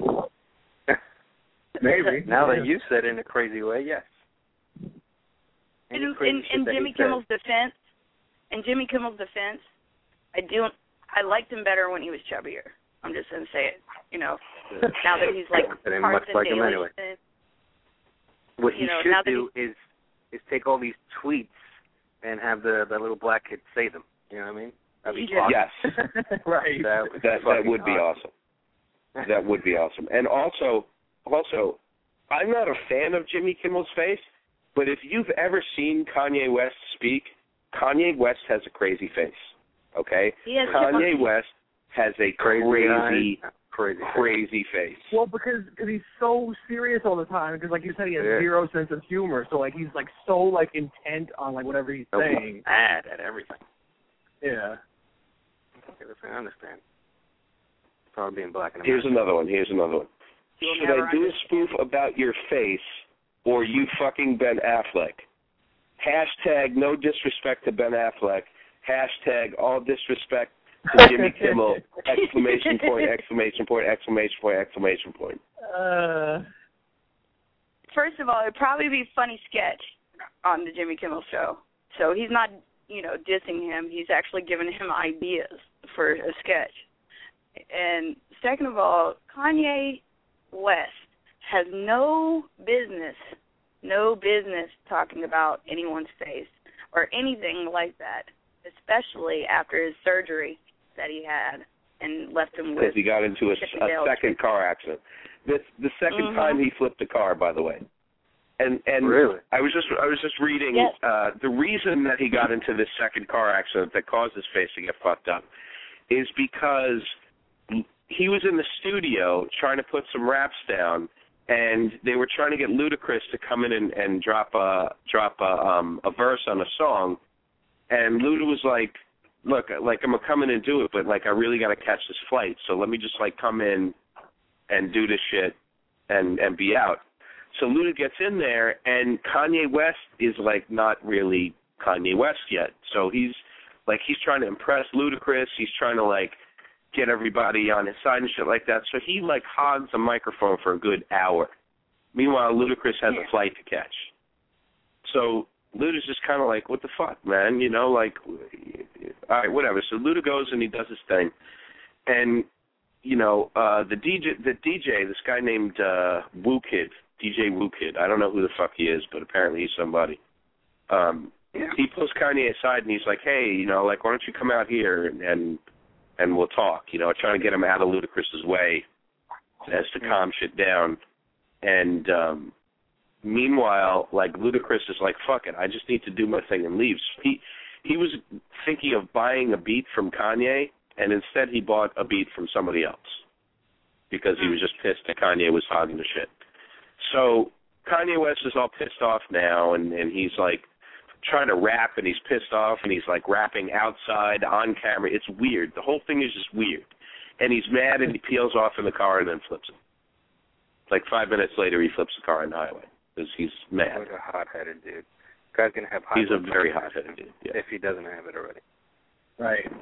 Speaker 5: Maybe.
Speaker 3: Now that you said it in a crazy way, yes. Any
Speaker 4: In,
Speaker 3: crazy
Speaker 4: in,
Speaker 3: shit
Speaker 4: in
Speaker 3: that he
Speaker 4: Jimmy
Speaker 3: said.
Speaker 4: Kimmel's defense, in Jimmy Kimmel's defense, I do I liked him better when he was chubbier. I'm just gonna say it. You know, now that he's like
Speaker 3: It ain't much
Speaker 4: Carson
Speaker 3: like him
Speaker 4: Daly.
Speaker 3: anyway. What he
Speaker 4: You know,
Speaker 3: should
Speaker 4: now that
Speaker 3: do is is take all these tweets and have the the little black kid say them. You know what I mean? That'd be
Speaker 4: Yeah.
Speaker 3: awesome.
Speaker 2: Yes.
Speaker 5: Right.
Speaker 3: That would,
Speaker 2: That that
Speaker 3: fucking
Speaker 2: would be awesome. That would be awesome. And also, also, I'm not a fan of Jimmy Kimmel's face, but if you've ever seen Kanye West speak, Kanye West has a crazy face. Okay?
Speaker 4: He has
Speaker 2: Kanye West has a
Speaker 3: crazy,
Speaker 2: crazy,
Speaker 3: eyes. crazy,
Speaker 2: crazy face.
Speaker 5: Well, because cause he's so serious all the time. Because, like you said, he has
Speaker 3: Yeah.
Speaker 5: zero sense of humor. So, like, he's like so like intent on like whatever he's
Speaker 3: So
Speaker 5: saying.
Speaker 3: mad at everything.
Speaker 5: Yeah.
Speaker 3: I understand. Probably being black and
Speaker 2: Here's another one. Here's another one.
Speaker 4: You'll
Speaker 2: Should
Speaker 4: never
Speaker 2: I do a
Speaker 4: understand.
Speaker 2: spoof about your face or you fucking Ben Affleck? Hashtag no disrespect to Ben Affleck. Hashtag all disrespect to Jimmy Kimmel. Exclamation point, exclamation point, exclamation point, exclamation point.
Speaker 5: Uh.
Speaker 4: First of all, it'd probably be a funny sketch on the Jimmy Kimmel show. So he's not you know, dissing him. He's actually given him ideas for a sketch. And second of all, Kanye West has no business, no business talking about anyone's face or anything like that, especially after his surgery that he had and left him with.
Speaker 2: Because he got into a, a second car accident. This the second
Speaker 4: mm-hmm.
Speaker 2: time he flipped a car, by the way. And and
Speaker 3: really?
Speaker 2: I was just I was just reading
Speaker 4: yes.
Speaker 2: uh, the reason that he got into this second car accident that caused his face to get fucked up is because he was in the studio trying to put some raps down, and they were trying to get Ludacris to come in and, and drop a drop a um a verse on a song, and Luda was like, "Look, like I'm gonna come in and do it, but like I really gotta catch this flight, so let me just like come in and do this shit and and be out." So Luda gets in there, and Kanye West is like not really Kanye West yet, so he's like he's trying to impress Ludacris, he's trying to like get everybody on his side and shit like that. So he, like, hogs a microphone for a good hour. Meanwhile, Ludacris has a flight to catch. So Luda's just kind of like, what the fuck, man? You know, like, all right, whatever. So Luda goes and he does his thing. And, you know, uh, the D J, the D J, this guy named uh, Woo Kid, D J Woo Kid, I don't know who the fuck he is, but apparently he's somebody. Um, yeah. He pulls Kanye aside and he's like, hey, you know, like, why don't you come out here and, and and we'll talk, you know, trying to get him out of Ludacris's way as to calm shit down. And um, meanwhile, like, Ludacris is like, fuck it, I just need to do my thing and leaves. He he was thinking of buying a beat from Kanye, and instead he bought a beat from somebody else because he was just pissed that Kanye was hogging the shit. So Kanye West is all pissed off now, and, and he's like, trying to rap, and he's pissed off, and he's like rapping outside on camera. It's weird. The whole thing is just weird. And he's mad, and he peels off in the car and then flips it. Like five minutes later, he flips the car on the highway because he's mad.
Speaker 3: Like a hot-headed dude. Guy's gonna have hot.
Speaker 2: He's a very hot-headed dude. Yeah.
Speaker 3: If he doesn't have it already.
Speaker 5: Right.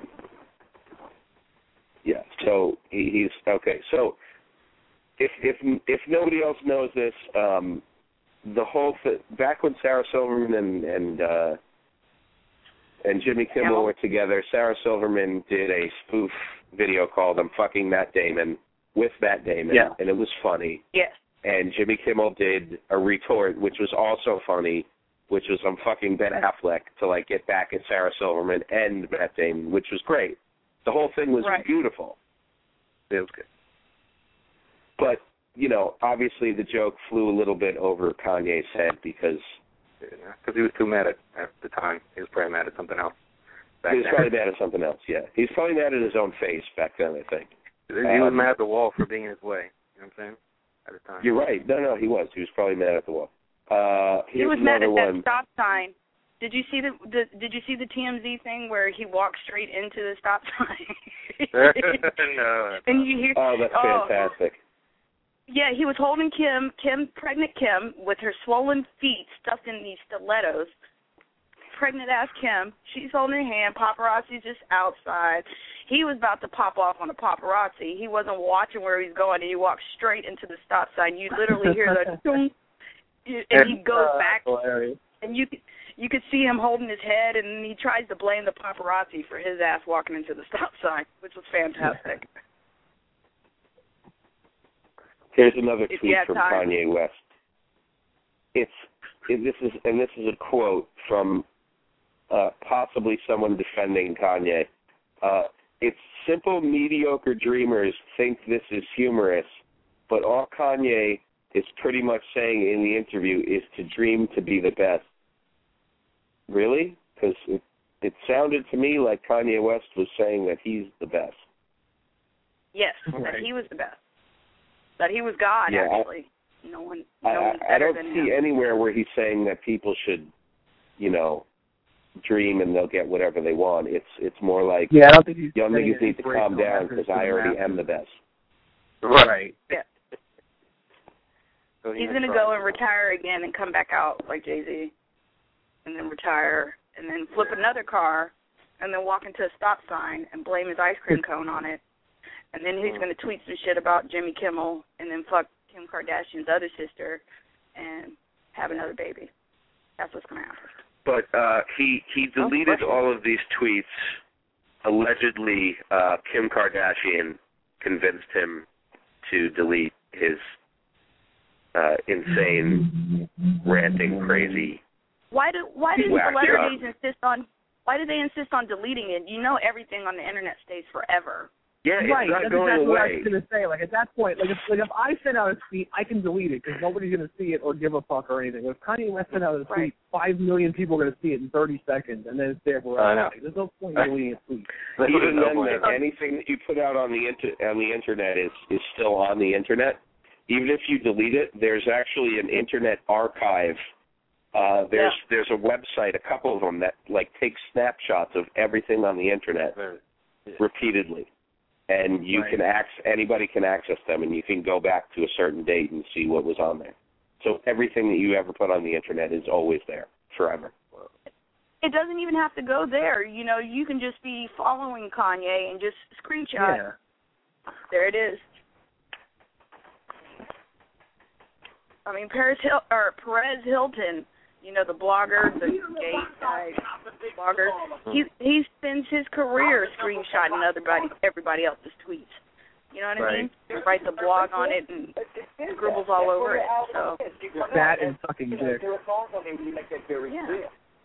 Speaker 2: Yeah. So he, he's okay. So if if if nobody else knows this. Um, The whole thing, back when Sarah Silverman and and, uh, and Jimmy Kimmel were together, Sarah Silverman did a spoof video called "I'm Fucking Matt Damon" with Matt Damon,
Speaker 5: yeah.
Speaker 2: and it was funny.
Speaker 4: Yes.
Speaker 2: And Jimmy Kimmel did a retort, which was also funny, which was "I'm fucking Ben Affleck" to like get back at Sarah Silverman and Matt Damon, which was great. The whole thing was
Speaker 4: right.
Speaker 2: beautiful.
Speaker 3: It was good.
Speaker 2: But you know, obviously the joke flew a little bit over Kanye's head because
Speaker 3: because he was too mad at, at the time. He was probably mad at something else. Back
Speaker 2: he was
Speaker 3: then.
Speaker 2: probably mad at something else, yeah. He was probably mad at his own face back then, I think.
Speaker 3: He
Speaker 2: um,
Speaker 3: was mad at the wall for being in his way. You know what I'm saying? At the time.
Speaker 2: You're right. No, no, he was. He was probably mad at the wall. Uh,
Speaker 4: he was mad at
Speaker 2: one.
Speaker 4: that stop sign. Did you see the, the Did you see the T M Z thing where he walked straight into the stop sign?
Speaker 3: no.
Speaker 4: And you hear?
Speaker 2: Oh, that's
Speaker 4: oh,
Speaker 2: fantastic.
Speaker 4: Yeah, he was holding Kim, Kim, pregnant Kim, with her swollen feet stuffed in these stilettos. Pregnant ass Kim, she's holding her hand. Paparazzi's just outside. He was about to pop off on a paparazzi. He wasn't watching where he's going, and he walked straight into the stop sign. You literally hear the dong, and he goes back, and you you could see him holding his head, and he tries to blame the paparazzi for his ass walking into the stop sign, which was fantastic.
Speaker 2: Here's another
Speaker 4: If
Speaker 2: tweet from
Speaker 4: time.
Speaker 2: Kanye West. It's it, this is and this is a quote from uh, possibly someone defending Kanye. Uh, it's simple, mediocre dreamers think this is humorous, but all Kanye is pretty much saying in the interview is to dream to be the best. Really? Because it, it sounded to me like Kanye West was saying that he's the best.
Speaker 4: Yes,
Speaker 5: right.
Speaker 4: that he was the best. That he was God,
Speaker 2: yeah,
Speaker 4: actually.
Speaker 2: I,
Speaker 4: no one, no
Speaker 2: I,
Speaker 4: one's
Speaker 2: I
Speaker 4: better
Speaker 2: don't
Speaker 4: than
Speaker 2: see
Speaker 4: him.
Speaker 2: anywhere where he's saying that people should, you know, dream and they'll get whatever they want. It's it's more like,
Speaker 5: yeah, I don't think he's
Speaker 2: young niggas need to calm down because I already am the best.
Speaker 5: Right.
Speaker 4: Yeah.
Speaker 3: So
Speaker 4: He's going to go and retire again and come back out like Jay-Z and then retire and then flip another car and then walk into a stop sign and blame his ice cream cone on it. And then he's going to tweet some shit about Jimmy Kimmel and then fuck Kim Kardashian's other sister and have another baby. That's what's going to happen.
Speaker 2: but uh, he he deleted all of these tweets. Allegedly, uh, Kim Kardashian convinced him to delete his uh, insane, ranting, crazy.
Speaker 4: Why do why do
Speaker 2: whack
Speaker 4: celebrities
Speaker 2: job.
Speaker 4: insist on why do they insist on deleting it? You know, everything on the internet stays forever.
Speaker 2: Yeah, it's
Speaker 5: right,
Speaker 2: not
Speaker 5: that's
Speaker 2: going
Speaker 5: exactly
Speaker 2: away.
Speaker 5: what I was going to say. Like, at that point, like if, like, if I send out a tweet, I can delete it because nobody's going to see it or give a fuck or anything. If Kanye West sent out a tweet,
Speaker 4: Right.
Speaker 5: five million people are going to see it in thirty seconds, and then it's there forever.
Speaker 3: I know.
Speaker 5: Like, there's no point in deleting a tweet.
Speaker 2: Even
Speaker 3: no
Speaker 2: then,
Speaker 3: point.
Speaker 2: that anything that you put out on the inter- on the internet is, is still on the internet. Even if you delete it, there's actually an internet archive. Uh, there's
Speaker 4: Yeah.
Speaker 2: there's a website, a couple of them that like take snapshots of everything on the internet
Speaker 3: Yeah.
Speaker 2: repeatedly, and you
Speaker 5: Right.
Speaker 2: can access anybody can access them, and you can go back to a certain date and see what was on there. So everything that you ever put on the internet is always there forever.
Speaker 4: It doesn't even have to go there. You know, you can just be following Kanye and just screenshot.
Speaker 5: Yeah.
Speaker 4: There it is. I mean, Paris Hil- or Perez Hilton, you know, the blogger, the gay guy blogger, he he spends his career screenshotting everybody everybody else's tweets. You know what I mean? He writes a blog on it and scribbles all over it. So
Speaker 5: That and sucking dick.
Speaker 4: yeah,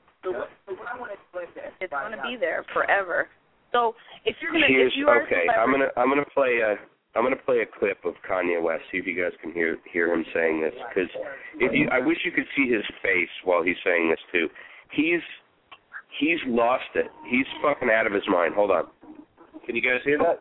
Speaker 4: it's gonna be there forever. So if you're gonna,
Speaker 2: Here's
Speaker 4: if you are
Speaker 2: okay. I'm gonna I'm gonna play a I'm gonna play a clip of Kanye West. See if you guys can hear hear him saying this, because if you I wish you could see his face while he's saying this too. He's he's lost it. He's fucking out of his mind. Hold on. Can you guys hear that?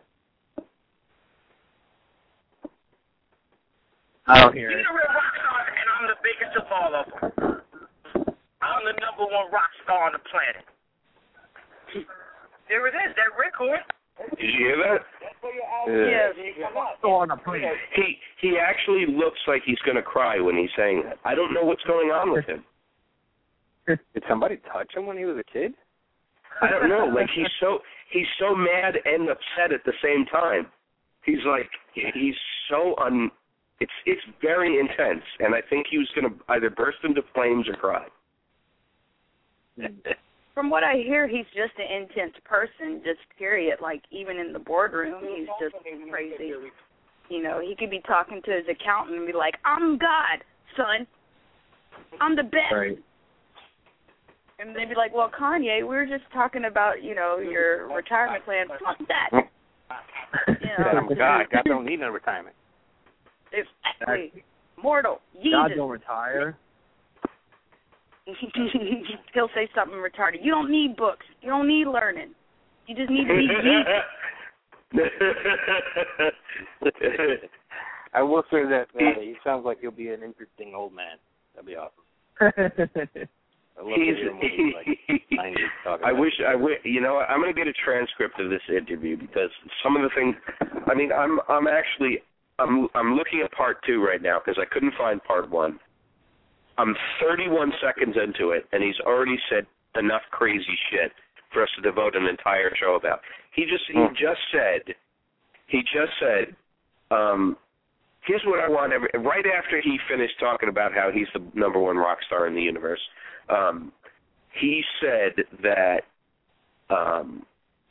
Speaker 5: I don't hear it.
Speaker 6: You're a rock star, and I'm the biggest of all of them. I'm the number one rock star on the planet. There it is, that record.
Speaker 2: Did you hear that?
Speaker 4: yes,
Speaker 5: Still on a plane.
Speaker 2: He he actually looks like he's gonna cry when he's saying that. I don't know what's going on with him.
Speaker 3: Did somebody touch him when he was a kid?
Speaker 2: I don't know. Like he's so he's so mad and upset at the same time. He's like he's so un. It's it's very intense, and I think he was gonna either burst into flames or cry.
Speaker 4: from what I hear, he's just an intense person, just period. Like, even in the boardroom, he's just crazy. You know, he could be talking to his accountant and be like, I'm God, son. I'm the best.
Speaker 5: Right.
Speaker 4: And they'd be like, well, Kanye, we were just talking about, you know, your retirement plan. Fuck that. You know,
Speaker 3: I'm God. God don't need no retirement.
Speaker 4: Exactly. Mortal.
Speaker 5: God
Speaker 4: Jesus.
Speaker 5: don't retire.
Speaker 4: He'll say something retarded. You don't need books. You don't need learning. You just need to be Jesus.
Speaker 3: I will say that uh, he sounds like he'll be an interesting old man. That'd be awesome. I love to hear him when he's like nineties talking
Speaker 2: I
Speaker 3: about
Speaker 2: wish I wish you know I'm going to get a transcript of this interview, because some of the things. I mean, I'm I'm actually I'm I'm looking at part two right now because I couldn't find part one. I'm thirty-one seconds into it, and he's already said enough crazy shit for us to devote an entire show about. He just he
Speaker 3: Hmm.
Speaker 2: just said he just said. Um, Here's what I want. Every, right after he finished talking about how he's the number one rock star in the universe, um, he said that um,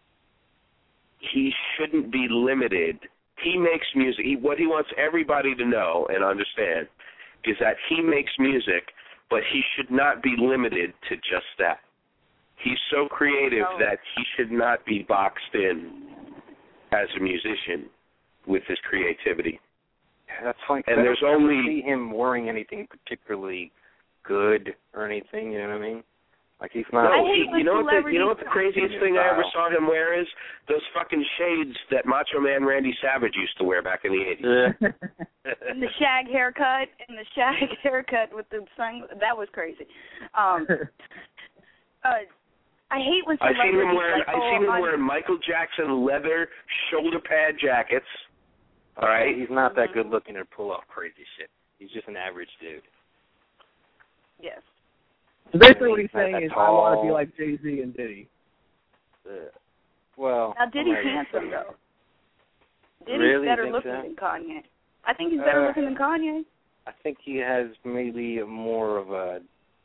Speaker 2: he shouldn't be limited. He makes music. He, what he wants everybody to know and understand is that he makes music, but he should not be limited to just that. He's so creative
Speaker 4: Oh.
Speaker 2: that he should not be boxed in as a musician with his creativity.
Speaker 3: That's funny. 'cause
Speaker 2: And
Speaker 3: I
Speaker 2: there's
Speaker 3: don't ever
Speaker 2: only-
Speaker 3: see him wearing anything particularly good or anything. You know what I mean? Like he's not.
Speaker 4: I
Speaker 2: No,
Speaker 4: hate
Speaker 2: he,
Speaker 4: when
Speaker 2: you know what the you know what the
Speaker 4: celebrities-
Speaker 2: craziest thing I ever saw him wear is? Those fucking shades that Macho Man Randy Savage used to wear back in the eighties.
Speaker 4: And the shag haircut and the shag haircut with the sun. That was crazy. Um, uh, I hate when
Speaker 2: I seen
Speaker 4: celebrities
Speaker 2: him wearing
Speaker 4: like,
Speaker 2: I
Speaker 4: oh,
Speaker 2: seen him
Speaker 4: I'm-
Speaker 2: wearing Michael Jackson leather shoulder pad jackets. All right.
Speaker 3: He's not that good looking to pull off crazy shit. He's just an average dude.
Speaker 4: Yes.
Speaker 5: So basically what he's
Speaker 3: Not
Speaker 5: saying
Speaker 3: that
Speaker 5: is, I want to
Speaker 3: tall.
Speaker 5: be like Jay-Z and Diddy.
Speaker 3: Uh, well,
Speaker 4: Now, Diddy's
Speaker 3: I'm not
Speaker 4: handsome,
Speaker 3: gonna say
Speaker 4: though. Diddy's
Speaker 3: Really?
Speaker 4: better
Speaker 3: Think
Speaker 4: looking
Speaker 3: so?
Speaker 4: than Kanye. I think he's better
Speaker 3: Uh,
Speaker 4: looking than Kanye.
Speaker 3: I think he has maybe more of a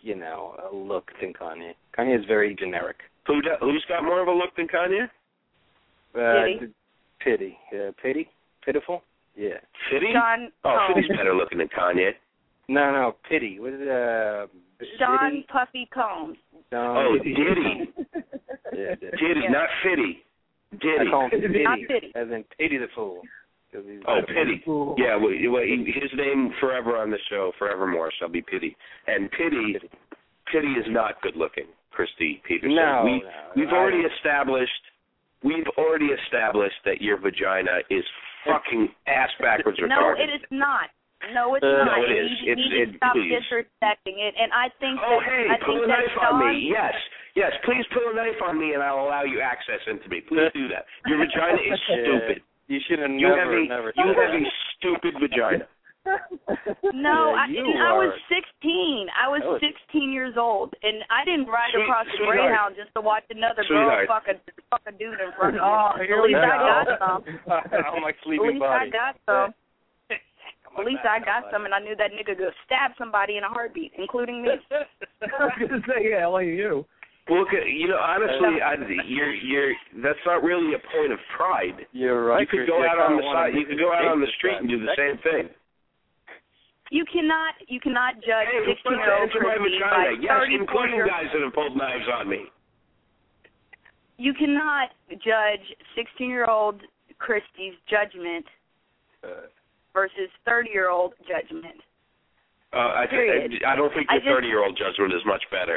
Speaker 3: you know, a look than Kanye. Kanye is very generic.
Speaker 2: Who do, who's got more of a look than Kanye?
Speaker 3: Uh,
Speaker 4: Pity.
Speaker 3: Pity. Yeah, pity? Pitiful? Yeah.
Speaker 2: Fitty?
Speaker 4: Sean
Speaker 2: oh,
Speaker 4: Combs.
Speaker 2: Fitty's better looking than Kanye.
Speaker 3: No, no, Pity. What is it? Uh,
Speaker 4: Sean
Speaker 3: Diddy?
Speaker 4: Puffy Combs.
Speaker 3: No,
Speaker 2: Oh,
Speaker 3: Diddy.
Speaker 2: Diddy.
Speaker 3: Yeah, Diddy.
Speaker 2: Diddy,
Speaker 4: Yeah.
Speaker 2: not Fitty. Diddy.
Speaker 3: I call him Pity,
Speaker 4: Not Pity.
Speaker 3: as in Pity the Fool. 'Cause he's
Speaker 2: Oh,
Speaker 3: pitiful.
Speaker 2: Pity. Yeah, well, well, he- his name forever on the show, forevermore, shall be Pity. And Pity,
Speaker 3: Pity.
Speaker 2: Pity is not good looking, Christy Peterson.
Speaker 3: No,
Speaker 2: we,
Speaker 3: no,
Speaker 2: we've
Speaker 3: I-
Speaker 2: already established, we've already established that your vagina is fucking ass backwards retarded.
Speaker 4: No, it is not. No, it's
Speaker 3: Uh,
Speaker 4: not.
Speaker 2: no, it
Speaker 4: And
Speaker 2: is.
Speaker 4: You,
Speaker 2: It's-
Speaker 4: you need
Speaker 2: it-
Speaker 4: to stop
Speaker 2: please.
Speaker 4: disrespecting it. And I think
Speaker 2: Oh,
Speaker 4: that
Speaker 2: hey,
Speaker 4: I
Speaker 2: pull
Speaker 4: think
Speaker 2: a
Speaker 4: that
Speaker 2: knife
Speaker 4: Sean,
Speaker 2: on me. Yes, yes, please pull a knife on me and I'll allow you access into me. Please do that. Your vagina is stupid.
Speaker 3: You should have
Speaker 2: You
Speaker 3: never,
Speaker 2: have a,
Speaker 3: never.
Speaker 2: you
Speaker 3: done
Speaker 2: have
Speaker 3: that.
Speaker 2: a stupid vagina.
Speaker 4: No,
Speaker 3: Yeah,
Speaker 4: I,
Speaker 3: you
Speaker 4: and I was
Speaker 3: are.
Speaker 4: sixteen. I was
Speaker 3: That was-
Speaker 4: sixteen years old, and I didn't ride
Speaker 2: Sweet-
Speaker 4: across the
Speaker 2: sweetheart.
Speaker 4: Greyhound just to watch another
Speaker 2: Sweetheart.
Speaker 4: girl fuck a, fuck a dude in front of me.
Speaker 5: Oh, here
Speaker 4: At
Speaker 5: we
Speaker 4: least I
Speaker 5: go.
Speaker 4: got some.
Speaker 3: Oh, my
Speaker 4: At
Speaker 3: sleeping
Speaker 4: least I
Speaker 3: body.
Speaker 4: got some.
Speaker 3: Come on
Speaker 4: At least
Speaker 3: back,
Speaker 4: I got
Speaker 3: come
Speaker 4: some, and I knew that nigga could stab somebody in a heartbeat, including me.
Speaker 5: I was gonna say, yeah, like you.
Speaker 2: Well, look, you know, honestly, I, you're, you're, that's not really a point of pride.
Speaker 3: You're right.
Speaker 2: You could go
Speaker 3: Chris.
Speaker 2: out
Speaker 3: I
Speaker 2: on the
Speaker 3: kinda wanna
Speaker 2: side, you could go out on the street and do the
Speaker 3: that.
Speaker 2: same thing.
Speaker 4: You cannot, you cannot judge
Speaker 2: Hey, who put that
Speaker 4: sixteen-year-old
Speaker 2: into my
Speaker 4: Christy
Speaker 2: vagina?
Speaker 4: by
Speaker 2: Yes,
Speaker 4: thirty-four
Speaker 2: including
Speaker 4: year.
Speaker 2: guys that have pulled knives on me.
Speaker 4: You cannot judge sixteen-year-old Christy's judgment
Speaker 3: Uh,
Speaker 4: versus thirty-year-old judgment.
Speaker 2: Uh, I,
Speaker 4: Period.
Speaker 2: I, I don't think
Speaker 4: I
Speaker 2: your
Speaker 4: just-
Speaker 2: thirty-year-old judgment is much better.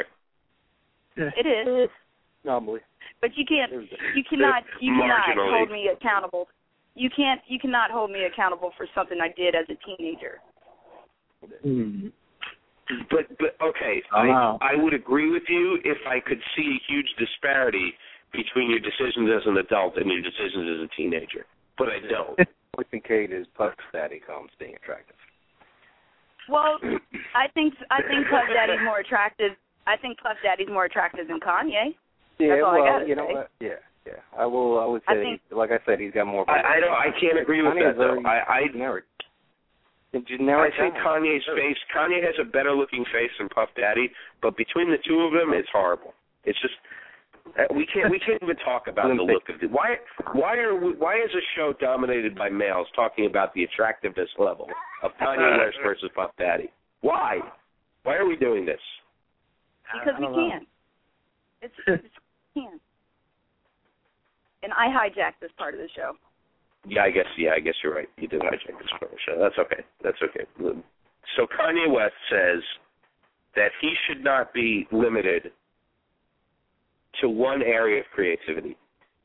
Speaker 4: It is,
Speaker 3: Normally.
Speaker 4: but you can't.
Speaker 3: There's the-
Speaker 4: You cannot. You cannot
Speaker 2: Marginally.
Speaker 4: hold me accountable. You can't. You cannot hold me accountable for something I did as a teenager.
Speaker 5: Hmm.
Speaker 2: But but okay,
Speaker 5: Wow.
Speaker 2: I I would agree with you if I could see a huge disparity between your decisions as an adult and your decisions as a teenager. But I don't.
Speaker 3: Poison Kate is Puff Daddy Combs being attractive.
Speaker 4: Well, I think I think Puff Daddy's more attractive. I think Puff Daddy's more attractive than Kanye.
Speaker 3: Yeah,
Speaker 4: That's all I
Speaker 3: well,
Speaker 4: gotta
Speaker 3: you know
Speaker 4: say.
Speaker 3: what? Yeah, yeah. I will. I would
Speaker 4: I
Speaker 3: say,
Speaker 4: think-
Speaker 3: like I said, he's got more.
Speaker 2: I, I don't. I can't agree with
Speaker 3: Kanye
Speaker 2: that
Speaker 3: is
Speaker 2: though.
Speaker 3: very
Speaker 2: I I,
Speaker 3: generic. The
Speaker 2: I
Speaker 3: generic
Speaker 2: think
Speaker 3: guy.
Speaker 2: Kanye's face. Kanye has a better looking face than Puff Daddy, but between the two of them, it's horrible. It's just uh, we can't we can't even talk about the look of it. Why why are we, why is a show dominated by males talking about the attractiveness level of Kanye West versus Puff Daddy? Why? Why are we doing this?
Speaker 4: Because
Speaker 5: I
Speaker 4: we
Speaker 5: don't know.
Speaker 4: can. It's, it's we can. And I hijacked this part of the show.
Speaker 2: Yeah, I guess. Yeah, I guess you're right. You did hijack this part of the show. That's okay. That's okay. So Kanye West says that he should not be limited to one area of creativity,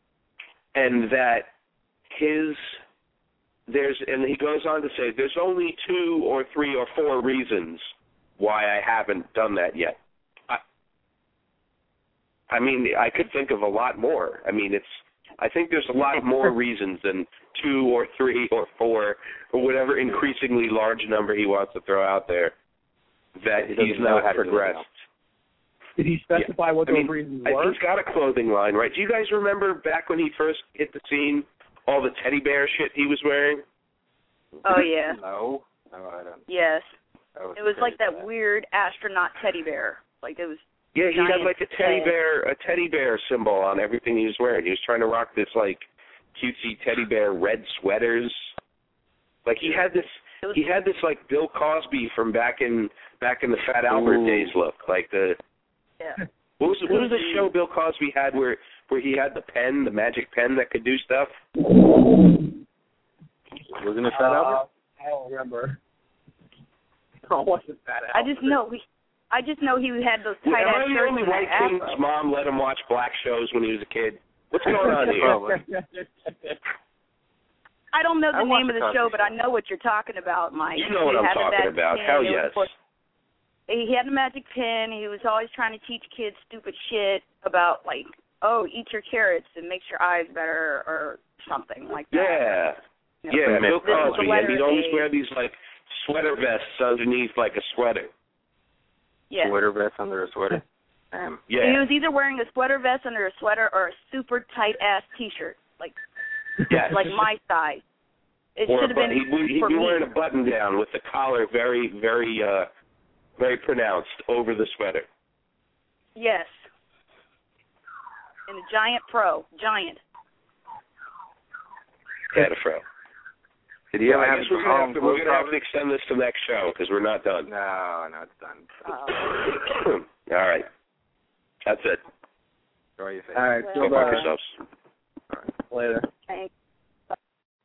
Speaker 2: and that his there's and he goes on to say there's only two or three or four reasons why I haven't done that yet. I, I mean, I could think of a lot more. I mean, it's. I think there's a lot more reasons than two or three or four or whatever increasingly large number he wants to throw out there that
Speaker 3: He doesn't
Speaker 2: he's
Speaker 3: know
Speaker 2: not
Speaker 3: how to do it
Speaker 2: progressed.
Speaker 5: Did he specify
Speaker 2: Yeah.
Speaker 5: what
Speaker 2: I
Speaker 5: those
Speaker 2: mean,
Speaker 5: reasons
Speaker 2: I-
Speaker 5: were?
Speaker 2: He's got a clothing line, right? Do you guys remember back when he first hit the scene, all the teddy bear shit he was wearing?
Speaker 4: Oh yeah.
Speaker 3: No, no, I don't.
Speaker 4: Yes.
Speaker 3: I
Speaker 4: It was like
Speaker 3: crazy
Speaker 4: that
Speaker 3: for
Speaker 4: weird astronaut teddy bear. Like it was.
Speaker 2: Yeah, he had
Speaker 4: Giant
Speaker 2: like a teddy
Speaker 4: head.
Speaker 2: bear, a teddy bear symbol on everything he was wearing. He was trying to rock this like cutesy teddy bear red sweaters. Like he had this,
Speaker 4: It was
Speaker 2: he had this like Bill Cosby from back in back in the Fat Albert
Speaker 3: Ooh.
Speaker 2: days look. Like the
Speaker 4: yeah.
Speaker 2: what was it, what was the show Bill Cosby had where where he had the pen, the magic pen that could do stuff?
Speaker 3: Wasn't it Fat
Speaker 5: Uh,
Speaker 3: Albert?
Speaker 5: I don't remember. No, it wasn't that
Speaker 4: I just know he. I just know he had those tight
Speaker 2: Am
Speaker 4: ass
Speaker 2: I the
Speaker 4: shirts
Speaker 2: only
Speaker 4: and
Speaker 2: white
Speaker 4: that
Speaker 2: kid's
Speaker 4: afro.
Speaker 2: mom let him watch black shows when he was a kid? What's going on here?
Speaker 3: Probably.
Speaker 4: I don't know the
Speaker 3: I watched
Speaker 4: name of
Speaker 3: the
Speaker 4: the
Speaker 3: Cosby
Speaker 4: show, but I
Speaker 3: Show.
Speaker 4: know what you're talking about, Mike.
Speaker 2: You know what
Speaker 4: He
Speaker 2: I'm
Speaker 4: had the
Speaker 2: talking
Speaker 4: magic
Speaker 2: about.
Speaker 4: pen.
Speaker 2: Hell
Speaker 4: It was
Speaker 2: yes.
Speaker 4: for- He had a magic pen. He was always trying to teach kids stupid shit about, like, oh, eat your carrots and makes your eyes better or something like that.
Speaker 2: Yeah.
Speaker 4: You know,
Speaker 2: Yeah, Bill
Speaker 4: this is the
Speaker 2: Cosby, and
Speaker 4: letter
Speaker 2: he'd always
Speaker 4: A.
Speaker 2: wear these like sweater vests underneath like a sweater.
Speaker 4: Yeah.
Speaker 3: Sweater vest under a sweater. Damn.
Speaker 4: He
Speaker 2: Yeah,
Speaker 4: was either wearing a sweater vest under a sweater or a super tight ass T-shirt, like
Speaker 2: yes.
Speaker 4: like my size. It
Speaker 2: or
Speaker 4: should have
Speaker 2: a bu-
Speaker 4: been
Speaker 2: he'd, be- he'd
Speaker 4: for
Speaker 2: be
Speaker 4: me.
Speaker 2: wearing a button down with the collar very, very, uh Very pronounced, over the sweater.
Speaker 7: Yes. And a giant pro. Giant.
Speaker 2: Got a fro.
Speaker 3: Did you ever
Speaker 2: I
Speaker 3: have
Speaker 2: guess we're going to have to, we're gonna have to extend this to next show because we're not done.
Speaker 3: No, no, it's done.
Speaker 7: Oh.
Speaker 2: All right. That's it.
Speaker 3: Enjoy your face.
Speaker 5: All right.
Speaker 2: Go
Speaker 5: Feel
Speaker 2: fuck
Speaker 5: better.
Speaker 2: yourselves.
Speaker 5: Later.